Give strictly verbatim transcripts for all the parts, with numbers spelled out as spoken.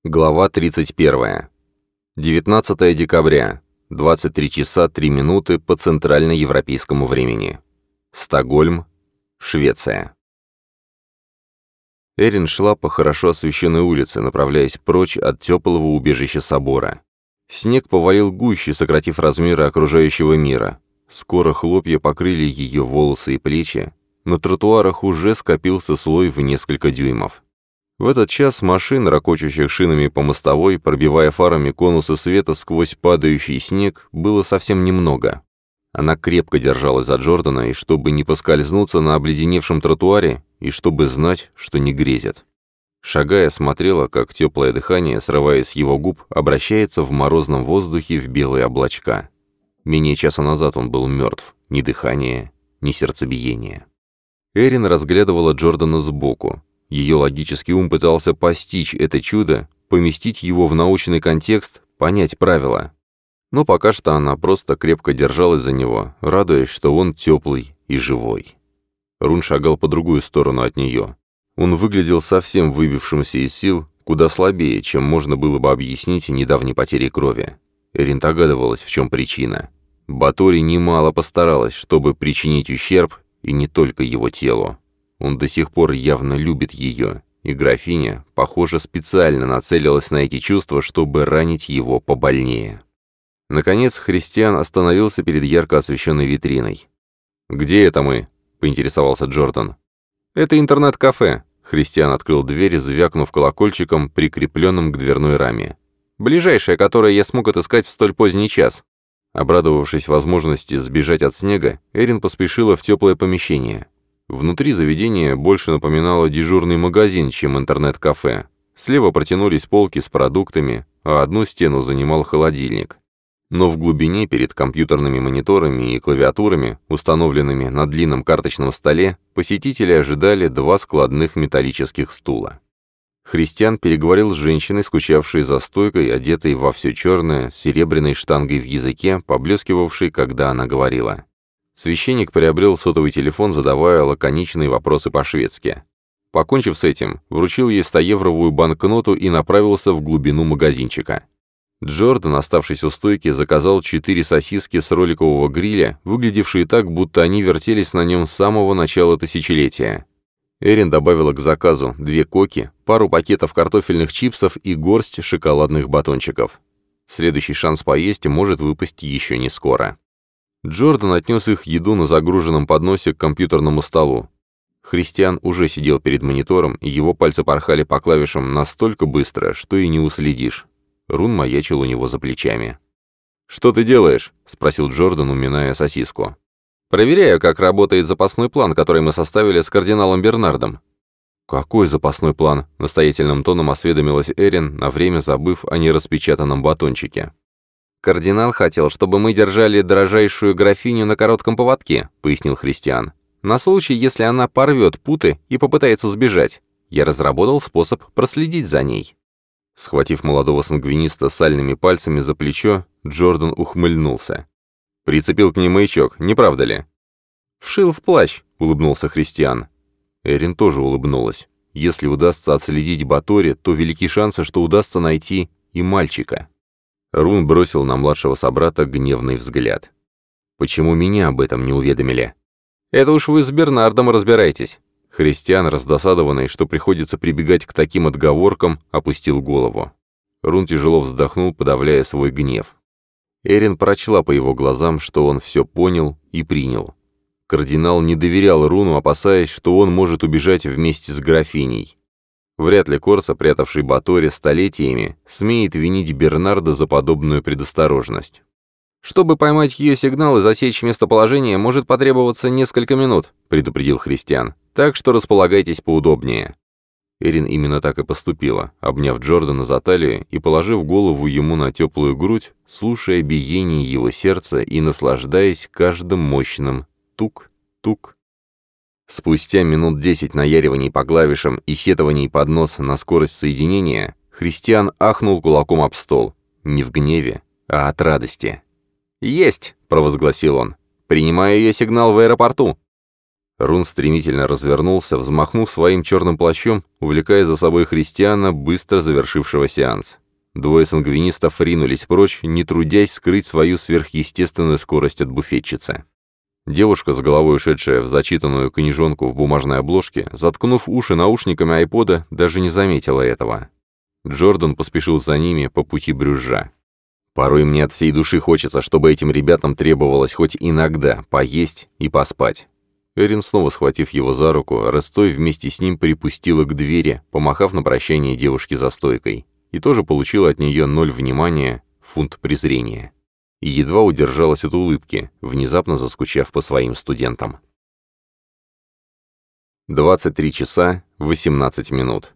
Глава тридцать первая. девятнадцатое декабря. двадцать три часа три минуты по центральноевропейскому времени. Стокгольм, Швеция. Эрин шла по хорошо освещенной улице, направляясь прочь от теплого убежища собора. Снег повалил гуще, сократив размеры окружающего мира. Скоро хлопья покрыли ее волосы и плечи. На тротуарах уже скопился слой в несколько дюймов. В этот час машин, ракочущих шинами по мостовой, пробивая фарами конусы света сквозь падающий снег, было совсем немного. Она крепко держалась за Джордана, и чтобы не поскользнуться на обледеневшем тротуаре, и чтобы знать, что не грезит. Шагая, смотрела, как теплое дыхание, срываясь с его губ, обращается в морозном воздухе в белые облачка. Менее часа назад он был мертв, ни дыхания, ни сердцебиения. Эрин разглядывала Джордана сбоку. Ее логический ум пытался постичь это чудо, поместить его в научный контекст, понять правила. Но пока что она просто крепко держалась за него, радуясь, что он теплый и живой. Рун шагал по другую сторону от нее. Он выглядел совсем выбившимся из сил, куда слабее, чем можно было бы объяснить недавней потерей крови. Эрин догадывалась, в чем причина. Батори немало постаралась, чтобы причинить ущерб, и не только его телу. Он до сих пор явно любит ее, и графиня, похоже, специально нацелилась на эти чувства, чтобы ранить его побольнее. Наконец, Христиан остановился перед ярко освещенной витриной. «Где это мы?» — поинтересовался Джордан. «Это интернет-кафе». Христиан открыл дверь, звякнув колокольчиком, прикрепленным к дверной раме. «Ближайшее, которое я смог отыскать в столь поздний час». Обрадовавшись возможности сбежать от снега, Эрин поспешила в теплое помещение. Внутри заведения больше напоминало дежурный магазин, чем интернет-кафе. Слева протянулись полки с продуктами, а одну стену занимал холодильник. Но в глубине, перед компьютерными мониторами и клавиатурами, установленными на длинном карточном столе, посетители ожидали два складных металлических стула. Христиан переговорил с женщиной, скучавшей за стойкой, одетой во все черное, с серебряной штангой в языке, поблескивавшей, когда она говорила. Священник приобрел сотовый телефон, задавая лаконичные вопросы по-шведски. Покончив с этим, вручил ей стоевровую банкноту и направился в глубину магазинчика. Джордан, оставшись у стойки, заказал четыре сосиски с роликового гриля, выглядевшие так, будто они вертелись на нем с самого начала тысячелетия. Эрин добавила к заказу две коки, пару пакетов картофельных чипсов и горсть шоколадных батончиков. Следующий шанс поесть может выпасть еще не скоро. Джордан отнес их еду на загруженном подносе к компьютерному столу. Христиан уже сидел перед монитором, и его пальцы порхали по клавишам настолько быстро, что и не уследишь. Рун маячил у него за плечами. «Что ты делаешь?» — спросил Джордан, уминая сосиску. «Проверяю, как работает запасной план, который мы составили с кардиналом Бернардом». «Какой запасной план?» — настоятельным тоном осведомилась Эрин, на время забыв о нераспечатанном батончике. «Кардинал хотел, чтобы мы держали дорожайшую графиню на коротком поводке», — пояснил Христиан. «На случай, если она порвет путы и попытается сбежать. Я разработал способ проследить за ней». Схватив молодого сангвиниста сальными пальцами за плечо, Джордан ухмыльнулся. «Прицепил к ней маячок, не правда ли?» «Вшил в плащ», — улыбнулся Христиан. Эрин тоже улыбнулась. Если удастся отследить Батори, то велики шансы, что удастся найти и мальчика. Рун бросил на младшего собрата гневный взгляд. «Почему меня об этом не уведомили?» «Это уж вы с Бернардом разбирайтесь». Христиан, раздосадованный, что приходится прибегать к таким отговоркам, опустил голову. Рун тяжело вздохнул, подавляя свой гнев. Эрин прочла по его глазам, что он все понял и принял. Кардинал не доверял Руну, опасаясь, что он может убежать вместе с графиней. Вряд ли Корса, прятавший Батори столетиями, смеет винить Бернарда за подобную предосторожность. «Чтобы поймать ее сигнал и засечь местоположение, может потребоваться несколько минут», — предупредил Христиан. «Так что располагайтесь поудобнее». Эрин именно так и поступила, обняв Джордана за талию и положив голову ему на теплую грудь, слушая биение его сердца и наслаждаясь каждым мощным тук-тук. Спустя минут десять наяриваний по клавишам и сетований под нос на скорость соединения, Христиан ахнул кулаком об стол. Не в гневе, а от радости. «Есть!» — провозгласил он. «Принимаю ее сигнал в аэропорту». Рун стремительно развернулся, взмахнув своим черным плащом, увлекая за собой Христиана, быстро завершившего сеанс. Двое сангвинистов ринулись прочь, не трудясь скрыть свою сверхъестественную скорость от буфетчицы. Девушка, с головой ушедшая в зачитанную книжонку в бумажной обложке, заткнув уши наушниками айпода, даже не заметила этого. Джордан поспешил за ними по пути брюзжа. «Порой мне от всей души хочется, чтобы этим ребятам требовалось хоть иногда поесть и поспать». Эрин, снова схватив его за руку, Рестой вместе с ним припустила к двери, помахав на прощание девушке за стойкой, и тоже получила от нее ноль внимания, фунт презрения. И едва удержалась от улыбки, внезапно заскучав по своим студентам. двадцать три часа восемнадцать минут.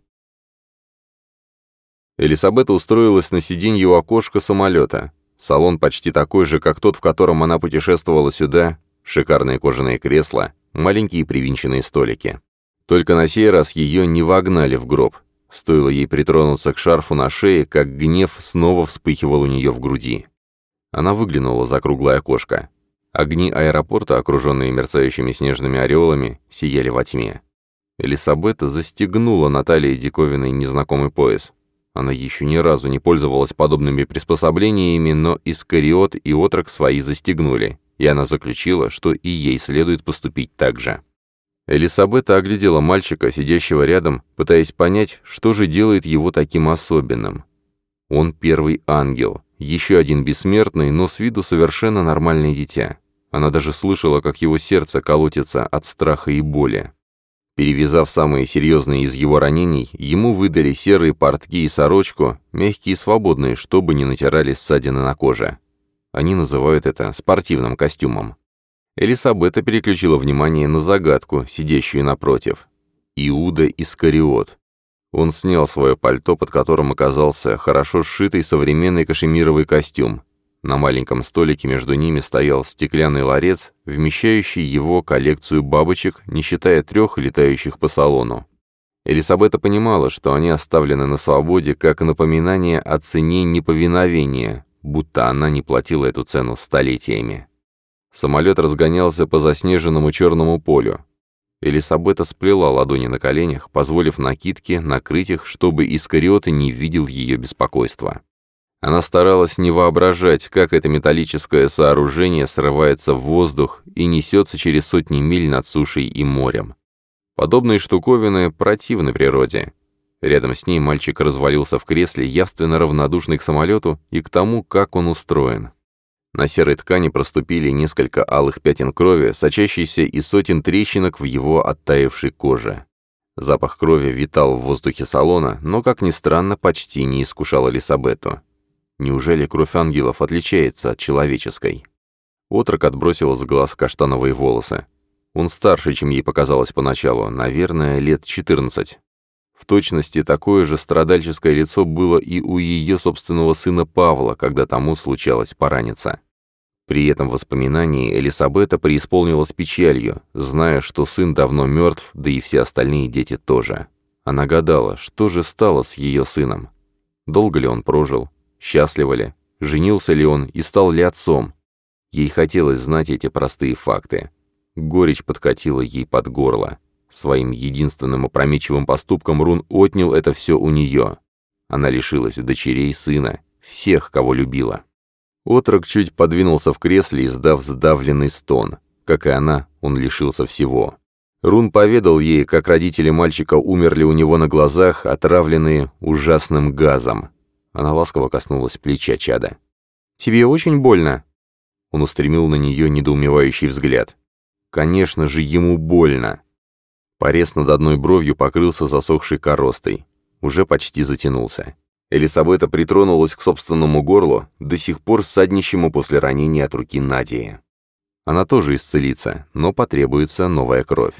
Элисабета устроилась на сиденье у окошка самолета. Салон почти такой же, как тот, в котором она путешествовала сюда, шикарные кожаные кресла, маленькие привинченные столики. Только на сей раз ее не вогнали в гроб. Стоило ей притронуться к шарфу на шее, как гнев снова вспыхивал у нее в груди. Она выглянула за круглое окошко. Огни аэропорта, окруженные мерцающими снежными ореолами, сияли во тьме. Элисабета застегнула на талии диковинный незнакомый пояс. Она еще ни разу не пользовалась подобными приспособлениями, но Искариот и Отрок свои застегнули, и она заключила, что и ей следует поступить так же. Элисабета оглядела мальчика, сидящего рядом, пытаясь понять, что же делает его таким особенным. Он первый ангел, еще один бессмертный, но с виду совершенно нормальное дитя. Она даже слышала, как его сердце колотится от страха и боли. Перевязав самые серьезные из его ранений, ему выдали серые портки и сорочку, мягкие и свободные, чтобы не натирали ссадины на коже. Они называют это спортивным костюмом. Элисабета переключила внимание на загадку, сидящую напротив. Иуда Искариот. Он снял свое пальто, под которым оказался хорошо сшитый современный кашемировый костюм. На маленьком столике между ними стоял стеклянный ларец, вмещающий его коллекцию бабочек, не считая трех летающих по салону. Элисабета понимала, что они оставлены на свободе как напоминание о цене неповиновения, будто она не платила эту цену столетиями. Самолет разгонялся по заснеженному черному полю. Элисабета сплела ладони на коленях, позволив накидке накрыть их, чтобы Искариот не видел ее беспокойства. Она старалась не воображать, как это металлическое сооружение срывается в воздух и несется через сотни миль над сушей и морем. Подобные штуковины противны природе. Рядом с ней мальчик развалился в кресле, явственно равнодушный к самолету и к тому, как он устроен. На серой ткани проступили несколько алых пятен крови, сочащиеся из сотен трещинок в его оттаившей коже. Запах крови витал в воздухе салона, но, как ни странно, почти не искушал Элисабету. Неужели кровь ангелов отличается от человеческой? Отрок отбросил с глаз каштановые волосы. Он старше, чем ей показалось поначалу, наверное, лет четырнадцать. В точности такое же страдальческое лицо было и у ее собственного сына Павла, когда тому случалось пораниться. При этом воспоминании Элисабета преисполнилась печалью, зная, что сын давно мертв, да и все остальные дети тоже. Она гадала, что же стало с ее сыном. Долго ли он прожил? Счастлив ли? Женился ли он и стал ли отцом? Ей хотелось знать эти простые факты. Горечь подкатила ей под горло. Своим единственным опрометчивым поступком Рун отнял это все у нее. Она лишилась дочерей, сына, всех, кого любила. Отрок чуть подвинулся в кресле, издав сдавленный стон. Как и она, он лишился всего. Рун поведал ей, как родители мальчика умерли у него на глазах, отравленные ужасным газом. Она ласково коснулась плеча чада. «Тебе очень больно?» Он устремил на нее недоумевающий взгляд. «Конечно же, ему больно!» Порез над одной бровью покрылся засохшей коростой. Уже почти затянулся. Элисабета притронулась к собственному горлу, до сих пор ссаднищему после ранения от руки Надии. Она тоже исцелится, но потребуется новая кровь.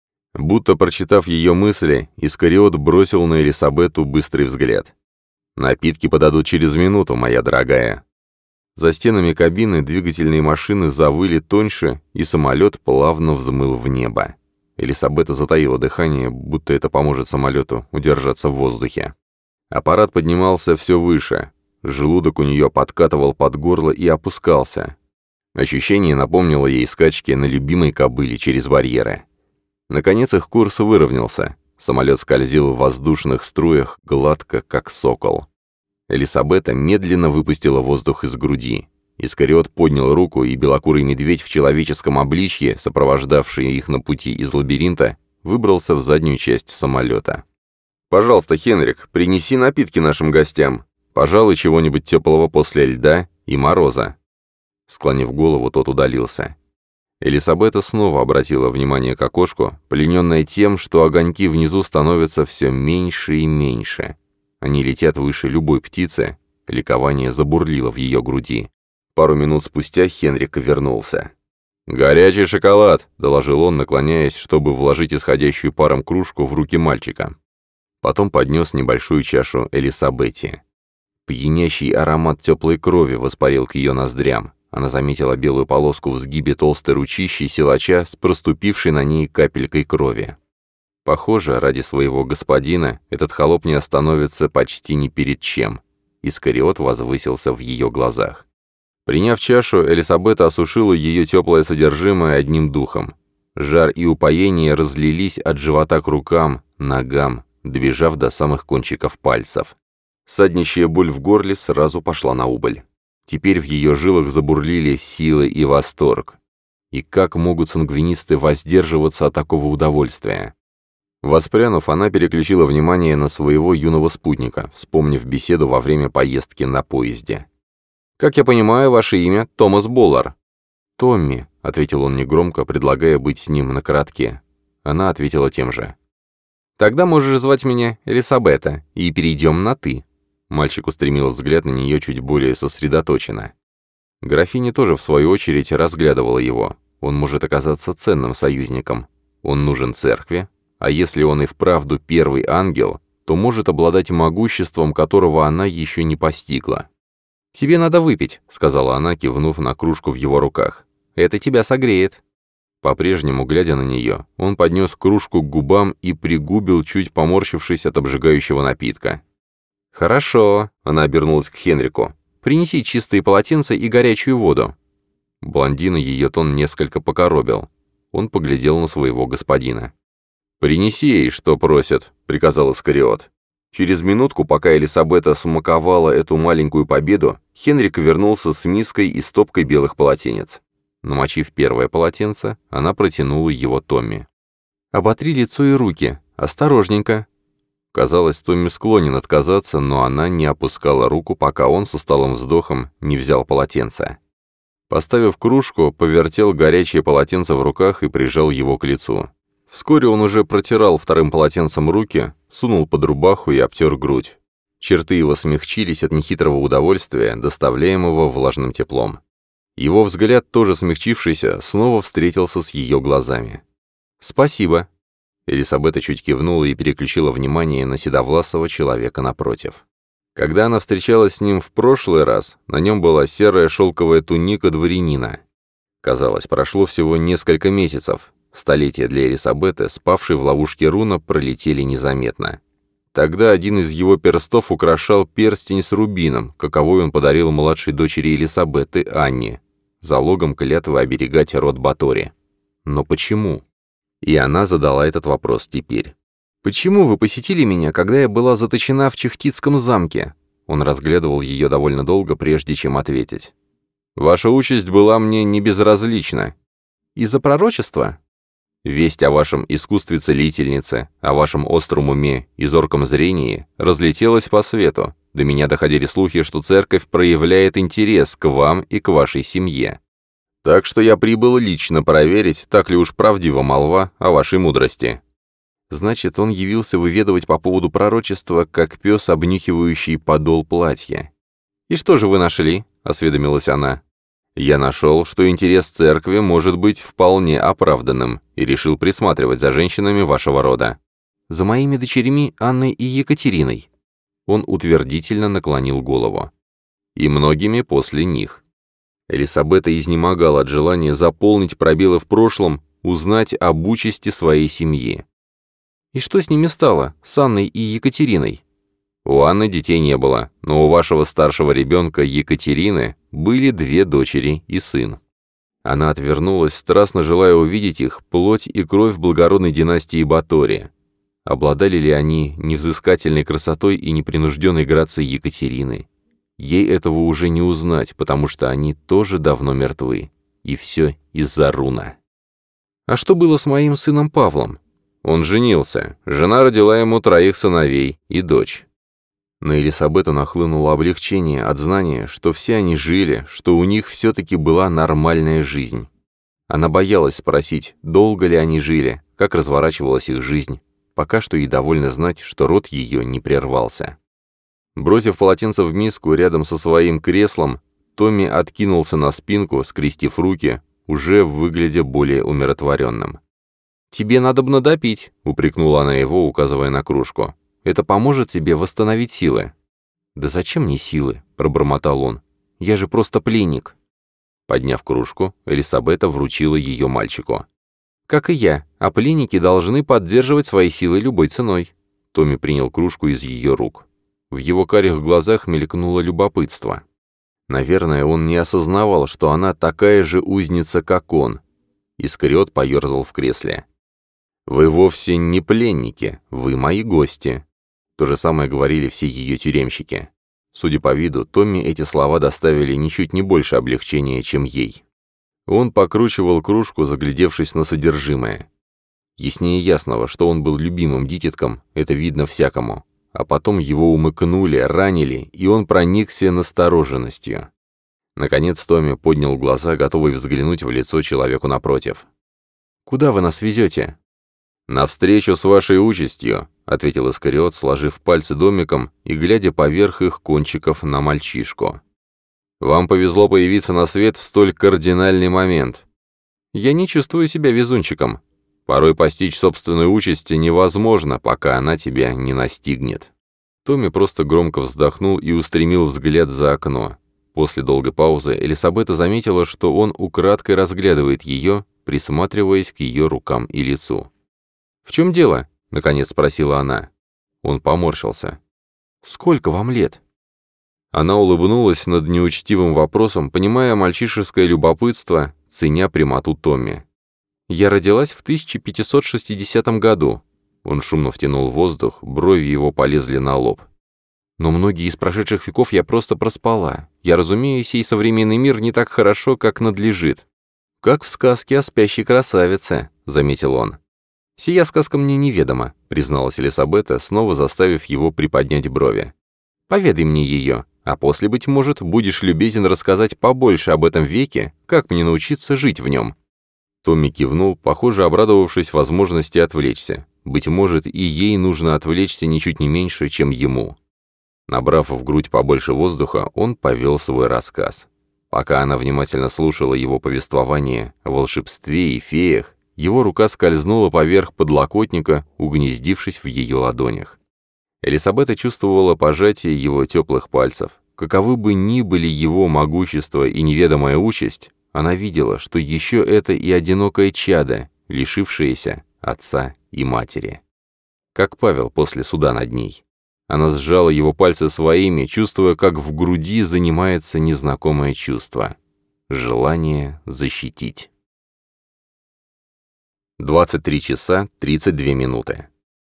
Будто прочитав ее мысли, Искариот бросил на Элисабету быстрый взгляд. «Напитки подадут через минуту, моя дорогая». За стенами кабины двигательные машины завыли тоньше, и самолет плавно взмыл в небо. Элисабета затаила дыхание, будто это поможет самолету удержаться в воздухе. Аппарат поднимался все выше. Желудок у нее подкатывал под горло и опускался. Ощущение напомнило ей скачки на любимой кобыле через барьеры. Наконец их курс выровнялся. Самолет скользил в воздушных струях, гладко, как сокол. Элисабета медленно выпустила воздух из груди. Искариот поднял руку, и белокурый медведь в человеческом обличье, сопровождавший их на пути из лабиринта, выбрался в заднюю часть самолета. «Пожалуйста, Хенрик, принеси напитки нашим гостям. Пожалуй, чего-нибудь теплого после льда и мороза». Склонив голову, тот удалился. Элисабета снова обратила внимание к окошку, плененная тем, что огоньки внизу становятся все меньше и меньше. Они летят выше любой птицы. Ликование забурлило в ее груди. Пару минут спустя Хенрик вернулся. «Горячий шоколад», — доложил он, наклоняясь, чтобы вложить исходящую паром кружку в руки мальчика. Потом поднес небольшую чашу Элисабете. Пьянящий аромат теплой крови воспарил к ее ноздрям. Она заметила белую полоску в сгибе толстой ручищи силача с проступившей на ней капелькой крови. Похоже, ради своего господина этот холоп не остановится почти ни перед чем. Искариот возвысился в ее глазах. Приняв чашу, Элисабета осушила ее теплое содержимое одним духом. Жар и упоение разлились от живота к рукам, ногам, добежав до самых кончиков пальцев. Саднищая боль в горле сразу пошла на убыль. Теперь в ее жилах забурлили силы и восторг. И как могут сангвинисты воздерживаться от такого удовольствия? Воспрянув, она переключила внимание на своего юного спутника, вспомнив беседу во время поездки на поезде. «Как я понимаю, ваше имя Томас Боллар?» «Томми», — ответил он негромко, предлагая быть с ним на коротке. Она ответила тем же. «Тогда можешь звать меня Элисабета, и перейдем на «ты». Мальчик устремил взгляд на нее чуть более сосредоточенно. Графиня тоже, в свою очередь, разглядывала его. Он может оказаться ценным союзником. Он нужен церкви, а если он и вправду первый ангел, то может обладать могуществом, которого она еще не постигла. «Тебе надо выпить», — сказала она, кивнув на кружку в его руках. «Это тебя согреет». По-прежнему, глядя на нее, он поднес кружку к губам и пригубил, чуть поморщившись от обжигающего напитка. «Хорошо», — она обернулась к Хенрику. «Принеси чистые полотенца и горячую воду». Блондина ее тон несколько покоробил. Он поглядел на своего господина. «Принеси ей, что просят», — приказал Искариот. Через минутку, пока Элисабета смаковала эту маленькую победу, Хенрик вернулся с миской и стопкой белых полотенец. Намочив первое полотенце, она протянула его Томми. «Оботри лицо и руки. Осторожненько». Казалось, Томми склонен отказаться, но она не опускала руку, пока он с усталым вздохом не взял полотенце. Поставив кружку, повертел горячее полотенце в руках и прижал его к лицу. Вскоре он уже протирал вторым полотенцем руки, сунул под рубаху и обтер грудь. Черты его смягчились от нехитрого удовольствия, доставляемого влажным теплом. Его взгляд, тоже смягчившийся, снова встретился с ее глазами. «Спасибо». Элисабета чуть кивнула и переключила внимание на седовласого человека напротив. Когда она встречалась с ним в прошлый раз, на нем была серая шелковая туника дворянина. Казалось, прошло всего несколько месяцев. Столетия для Элисабеты, спавшей в ловушке руна, пролетели незаметно. Тогда один из его перстов украшал перстень с рубином, каковой он подарил младшей дочери Элисабеты Анне, залогом клятвы оберегать род Батори. Но почему? И она задала этот вопрос теперь. «Почему вы посетили меня, когда я была заточена в Чехтицком замке?» Он разглядывал ее довольно долго, прежде чем ответить. «Ваша участь была мне не безразлична». «Из-за пророчества?» «Весть о вашем искусстве целительницы, о вашем остром уме и зорком зрении разлетелась по свету. До меня доходили слухи, что церковь проявляет интерес к вам и к вашей семье. Так что я прибыл лично проверить, так ли уж правдива молва о вашей мудрости». Значит, он явился выведывать по поводу пророчества, как пес, обнюхивающий подол платья. «И что же вы нашли?» — осведомилась она. «Я нашел, что интерес церкви может быть вполне оправданным, и решил присматривать за женщинами вашего рода. За моими дочерьми Анной и Екатериной». Он утвердительно наклонил голову. «И многими после них». Элисабета изнемогала от желания заполнить пробелы в прошлом, узнать об участи своей семьи. «И что с ними стало, с Анной и Екатериной?» «У Анны детей не было, но у вашего старшего ребенка Екатерины были две дочери и сын». Она отвернулась, страстно желая увидеть их, плоть и кровь благородной династии Батори. Обладали ли они невзыскательной красотой и непринужденной грацией Екатерины? Ей этого уже не узнать, потому что они тоже давно мертвы. И все из-за Руна. А что было с моим сыном Павлом? Он женился. Жена родила ему троих сыновей и дочь. На Элисабету нахлынуло облегчение от знания, что все они жили, что у них все-таки была нормальная жизнь. Она боялась спросить, долго ли они жили, как разворачивалась их жизнь. Пока что ей довольно знать, что род ее не прервался. Бросив полотенце в миску рядом со своим креслом, Томми откинулся на спинку, скрестив руки, уже выглядя более умиротворенным. «Тебе надобно допить», — упрекнула она его, указывая на кружку. «Это поможет тебе восстановить силы». «Да зачем мне силы?» — пробормотал он. «Я же просто пленник». Подняв кружку, Элисабета вручила ее мальчику. «Как и я, а пленники должны поддерживать свои силы любой ценой». Томми принял кружку из ее рук. В его карих глазах мелькнуло любопытство. Наверное, он не осознавал, что она такая же узница, как он. Искариот поерзал в кресле. «Вы вовсе не пленники, вы мои гости». То же самое говорили все ее тюремщики. Судя по виду, Томми эти слова доставили ничуть не больше облегчения, чем ей. Он покручивал кружку, заглядевшись на содержимое. Яснее ясного, что он был любимым дитятком, это видно всякому. А потом его умыкнули, ранили, и он проникся настороженностью. Наконец Томми поднял глаза, готовый взглянуть в лицо человеку напротив. «Куда вы нас везете?» «Навстречу с вашей участью», — ответил Искариот, сложив пальцы домиком и глядя поверх их кончиков на мальчишку. «Вам повезло появиться на свет в столь кардинальный момент. Я не чувствую себя везунчиком. Порой постичь собственную участь невозможно, пока она тебя не настигнет». Томми просто громко вздохнул и устремил взгляд за окно. После долгой паузы Элисабета заметила, что он украдкой разглядывает ее, присматриваясь к ее рукам и лицу. «В чем дело?» — наконец спросила она. Он поморщился. «Сколько вам лет?» Она улыбнулась над неучтивым вопросом, понимая мальчишеское любопытство, ценя прямоту Томми. «Я родилась в тысяча пятьсот шестидесятом году». Он шумно втянул воздух, брови его полезли на лоб. «Но многие из прошедших веков я просто проспала. Я разумею, сей современный мир не так хорошо, как надлежит». «Как в сказке о спящей красавице», — заметил он. «Сия сказка мне неведома», — призналась Элисабета, снова заставив его приподнять брови. «Поведай мне ее, а после, быть может, будешь любезен рассказать побольше об этом веке, как мне научиться жить в нем». Томми кивнул, похоже, обрадовавшись возможности отвлечься. Быть может, и ей нужно отвлечься ничуть не меньше, чем ему. Набрав в грудь побольше воздуха, он повел свой рассказ. Пока она внимательно слушала его повествование о волшебстве и феях, его рука скользнула поверх подлокотника, угнездившись в ее ладонях. Элисабета чувствовала пожатие его теплых пальцев. Каковы бы ни были его могущество и неведомая участь, она видела, что еще это и одинокое чадо, лишившееся отца и матери. Как Павел после суда над ней. Она сжала его пальцы своими, чувствуя, как в груди занимается незнакомое чувство. Желание защитить. двадцать три часа тридцать две минуты.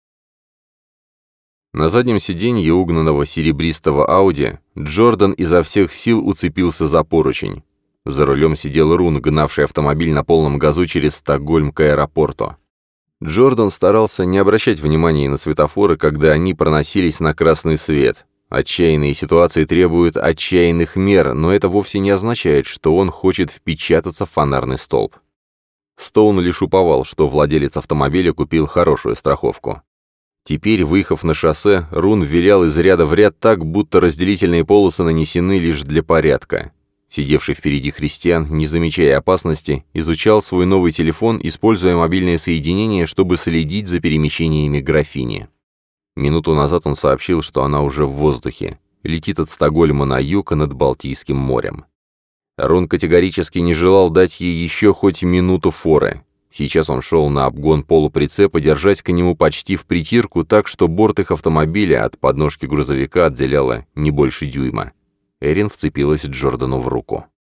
На заднем сиденье угнанного серебристого Ауди Джордан изо всех сил уцепился за поручень. За рулем сидел Рун, гнавший автомобиль на полном газу через Стокгольм к аэропорту. Джордан старался не обращать внимания на светофоры, когда они проносились на красный свет. Отчаянные ситуации требуют отчаянных мер, но это вовсе не означает, что он хочет впечататься в фонарный столб. Стоун лишь уповал, что владелец автомобиля купил хорошую страховку. Теперь, выехав на шоссе, Рун вилял из ряда в ряд так, будто разделительные полосы нанесены лишь для порядка. Сидевший впереди христиан, не замечая опасности, изучал свой новый телефон, используя мобильное соединение, чтобы следить за перемещениями графини. Минуту назад он сообщил, что она уже в воздухе, летит от Стокгольма на юг над Балтийским морем. Рун категорически не желал дать ей еще хоть минуту форы. Сейчас он шел на обгон полуприцепа, держась к нему почти в притирку, так что борт их автомобиля от подножки грузовика отделяло не больше дюйма. Эрин вцепилась Джордану в руку.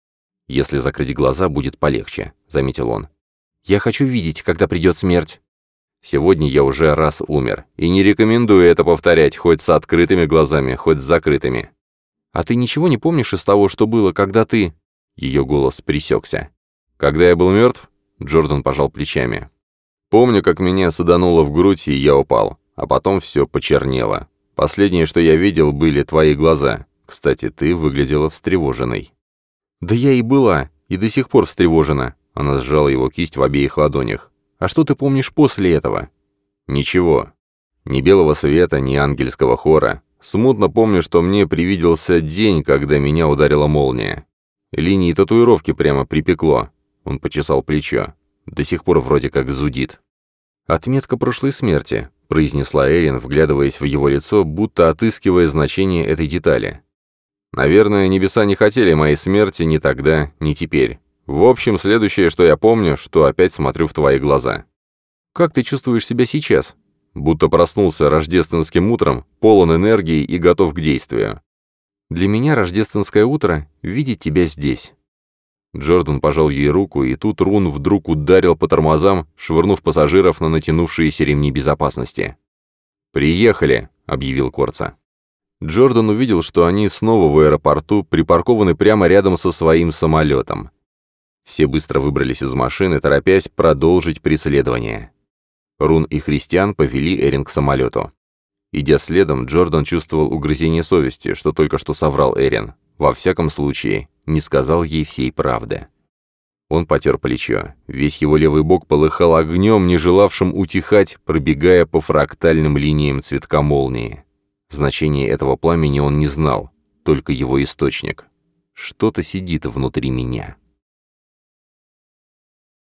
«Если закрыть глаза, будет полегче», — заметил он. «Я хочу видеть, когда придет смерть». «Сегодня я уже раз умер, и не рекомендую это повторять, хоть с открытыми глазами, хоть с закрытыми». «А ты ничего не помнишь из того, что было, когда ты...» Ее голос пресекся. «Когда я был мертв?» — Джордан пожал плечами. «Помню, как меня садануло в грудь, и я упал, а потом все почернело. Последнее, что я видел, были твои глаза. Кстати, ты выглядела встревоженной». «Да я и была, и до сих пор встревожена». Она сжала его кисть в обеих ладонях. «А что ты помнишь после этого?» «Ничего. Ни белого света, ни ангельского хора. Смутно помню, что мне привиделся день, когда меня ударила молния. Линии татуировки прямо припекло». Он почесал плечо. «До сих пор вроде как зудит». «Отметка прошлой смерти», — произнесла Эрин, вглядываясь в его лицо, будто отыскивая значение этой детали. «Наверное, небеса не хотели моей смерти ни тогда, ни теперь. В общем, следующее, что я помню, что опять смотрю в твои глаза». «Как ты чувствуешь себя сейчас?» «Будто проснулся рождественским утром, полон энергии и готов к действию». «Для меня рождественское утро — видеть тебя здесь». Джордан пожал ей руку, и тут Рун вдруг ударил по тормозам, швырнув пассажиров на натянувшиеся ремни безопасности. «Приехали», — объявил Корца. Джордан увидел, что они снова в аэропорту, припаркованы прямо рядом со своим самолетом. Все быстро выбрались из машины, торопясь продолжить преследование. Рун и Христиан повели Эрин к самолету. Идя следом, Джордан чувствовал угрызение совести, что только что соврал Эрин. Во всяком случае, не сказал ей всей правды. Он потер плечо. Весь его левый бок полыхал огнем, не желавшим утихать, пробегая по фрактальным линиям цветка молнии. Значение этого пламени он не знал, только его источник. «Что-то сидит внутри меня».